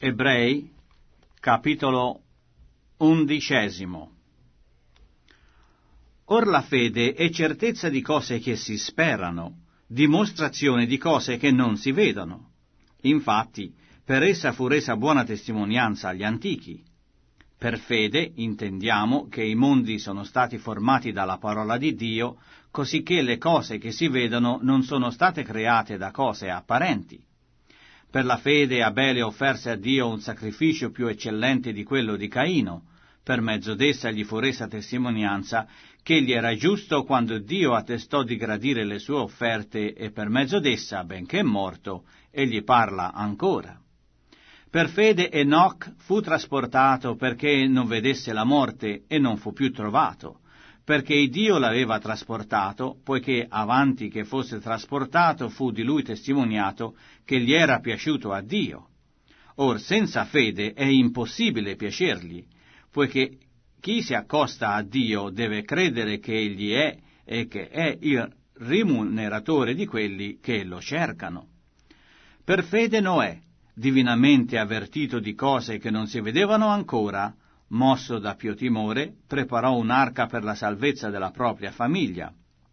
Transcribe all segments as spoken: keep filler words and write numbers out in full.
Ebrei, capitolo undicesimo. Or la fede è certezza di cose che si sperano, dimostrazione di cose che non si vedono. Infatti, per essa fu resa buona testimonianza agli antichi. Per fede intendiamo che i mondi sono stati formati dalla parola di Dio, cosicché le cose che si vedono non sono state create da cose apparenti. Per la fede Abele offerse a Dio un sacrificio più eccellente di quello di Caino. Per mezzo d'essa gli fu resa testimonianza che egli era giusto quando Dio attestò di gradire le sue offerte, e per mezzo d'essa, benché morto, egli parla ancora. Per fede Enoch fu trasportato perché non vedesse la morte e non fu più trovato, perché Dio l'aveva trasportato, poiché avanti che fosse trasportato fu di lui testimoniato che gli era piaciuto a Dio. Or senza fede è impossibile piacergli, poiché chi si accosta a Dio deve credere che egli è e che è il rimuneratore di quelli che lo cercano. Per fede Noè, divinamente avvertito di cose che non si vedevano ancora, mosso da pio timore, preparò un'arca per la salvezza della propria famiglia.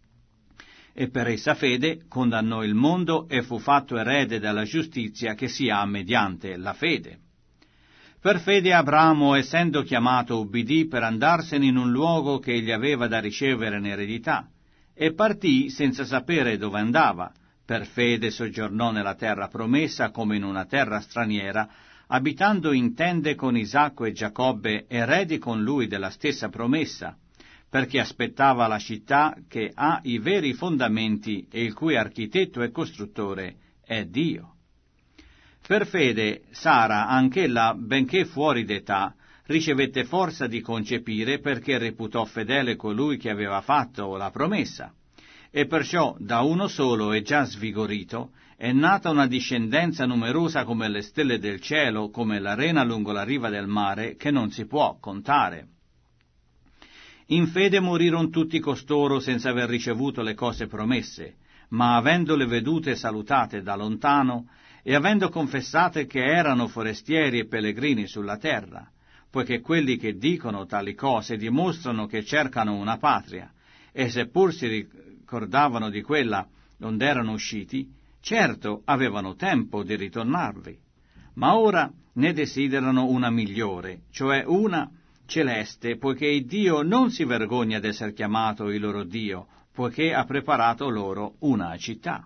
E per essa fede condannò il mondo e fu fatto erede della giustizia che si ha mediante la fede. Per fede Abramo, essendo chiamato, ubbidì per andarsene in un luogo che egli aveva da ricevere in eredità, e partì senza sapere dove andava. Per fede soggiornò nella terra promessa come in una terra straniera, abitando in tende con Isacco e Giacobbe, eredi con lui della stessa promessa, perché aspettava la città che ha i veri fondamenti e il cui architetto e costruttore è Dio. Per fede Sara, anch'ella, benché fuori d'età, ricevette forza di concepire perché reputò fedele colui che aveva fatto la promessa. E perciò da uno solo e già svigorito è nata una discendenza numerosa come le stelle del cielo, come l'arena lungo la riva del mare, che non si può contare. In fede morirono tutti costoro senza aver ricevuto le cose promesse, ma avendole vedute salutate da lontano, e avendo confessate che erano forestieri e pellegrini sulla terra, poiché quelli che dicono tali cose dimostrano che cercano una patria, e seppur si ricordavano di quella donde erano usciti, certo avevano tempo di ritornarvi. Ma ora ne desiderano una migliore, cioè una celeste, poiché Dio non si vergogna d'esser chiamato il loro Dio, poiché ha preparato loro una città.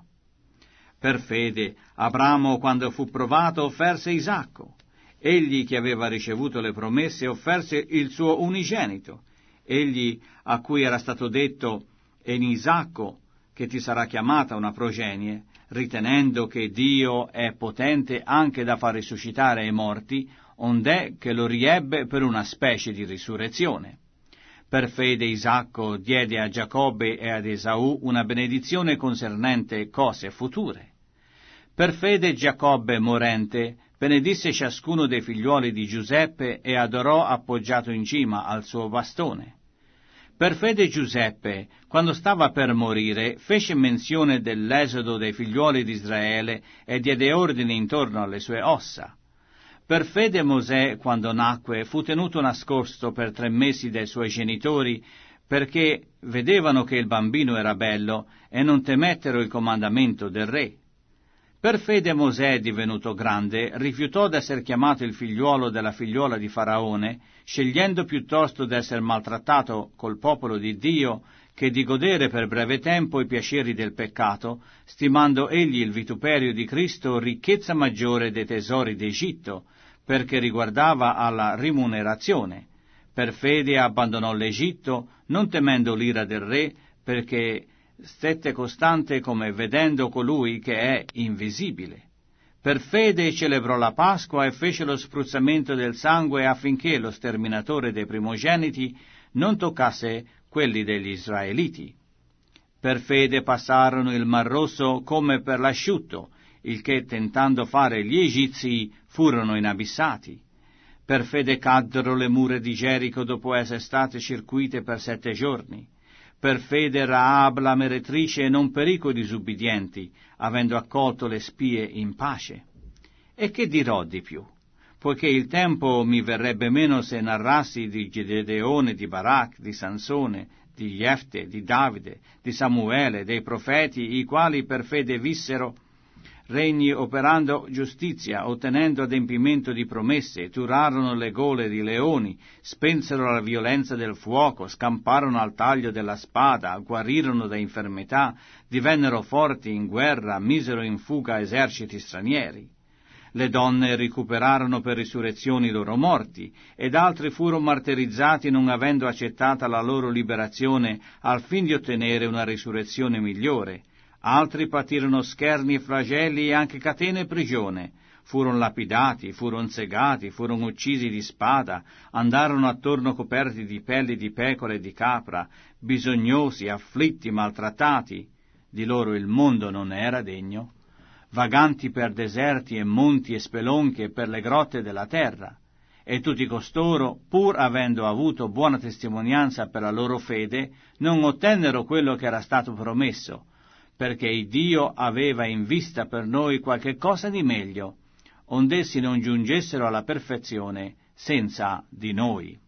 Per fede Abramo, quando fu provato, offerse Isacco. Egli che aveva ricevuto le promesse offerse il suo unigenito. Egli a cui era stato detto: «E in Isacco che ti sarà chiamata una progenie», ritenendo che Dio è potente anche da far risuscitare i morti, ond'è che lo riebbe per una specie di risurrezione. Per fede Isacco diede a Giacobbe e ad Esaù una benedizione concernente cose future. Per fede Giacobbe, morente, benedisse ciascuno dei figliuoli di Giuseppe e adorò appoggiato in cima al suo bastone. Per fede Giuseppe, quando stava per morire, fece menzione dell'esodo dei figliuoli di Israele e diede ordine intorno alle sue ossa. Per fede Mosè, quando nacque, fu tenuto nascosto per tre mesi dai suoi genitori, perché vedevano che il bambino era bello e non temettero il comandamento del re. Per fede Mosè, divenuto grande, rifiutò d'esser chiamato il figliuolo della figliuola di Faraone, scegliendo piuttosto d'esser maltrattato col popolo di Dio che di godere per breve tempo i piaceri del peccato, stimando egli il vituperio di Cristo ricchezza maggiore dei tesori d'Egitto, perché riguardava alla rimunerazione. Per fede abbandonò l'Egitto, non temendo l'ira del re, perché stette costante come vedendo colui che è invisibile. Per fede celebrò la Pasqua e fece lo spruzzamento del sangue affinché lo sterminatore dei primogeniti non toccasse quelli degli Israeliti. Per fede passarono il Mar Rosso come per l'asciutto, il che tentando fare gli egizi furono inabissati. Per fede caddero le mura di Gerico dopo essere state circuite per sette giorni. Per fede Raab la meretrice non perì coi disubbidienti, avendo accolto le spie in pace. E che dirò di più? poiché il tempo mi verrebbe meno se narrassi di Gedeone, di Barak, di Sansone, di Jefte, di Davide, di Samuele, dei profeti, i quali per fede vissero regni operando giustizia, ottenendo adempimento di promesse, turarono le gole di leoni, spensero la violenza del fuoco, scamparono al taglio della spada, guarirono da infermità, divennero forti in guerra, misero in fuga eserciti stranieri. Le donne recuperarono per risurrezione i loro morti, ed altri furono martirizzati non avendo accettata la loro liberazione al fin di ottenere una risurrezione migliore. Altri patirono scherni e flagelli e anche catene e prigione, furono lapidati, furono segati, furono uccisi di spada, andarono attorno coperti di pelli di pecora e di capra, bisognosi, afflitti, maltrattati. Di loro il mondo non era degno, vaganti per deserti e monti e spelonche e per le grotte della terra. E tutti costoro, pur avendo avuto buona testimonianza per la loro fede, non ottennero quello che era stato promesso, perché Dio aveva in vista per noi qualche cosa di meglio, ond'essi non giungessero alla perfezione senza di noi.